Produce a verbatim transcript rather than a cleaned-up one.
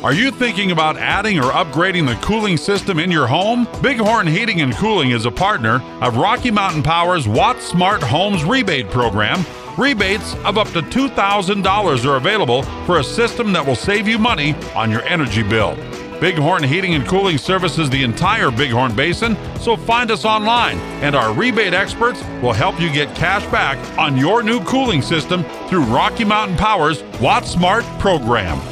Are you thinking about adding or upgrading the cooling system in your home? Bighorn Heating and Cooling is a partner of Rocky Mountain Power's Watt Smart Homes rebate program. Rebates of up to two thousand dollars are available for a system that will save you money on your energy bill. Bighorn Heating and Cooling services the entire Bighorn Basin, so find us online, and our rebate experts will help you get cash back on your new cooling system through Rocky Mountain Power's Watt Smart program.